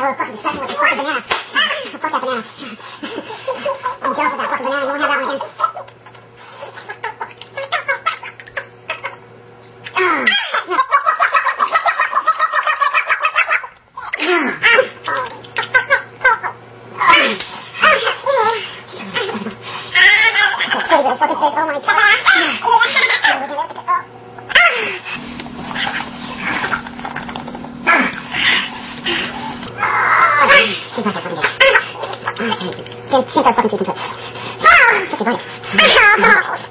fucking disgusting with the fucking banana. Fuck that banana. I'm jealous of that fucking banana. You won't have that one again. Fucking face. Oh my god. She's not that fucking good. Can't that fucking teeth into it. Such a bite.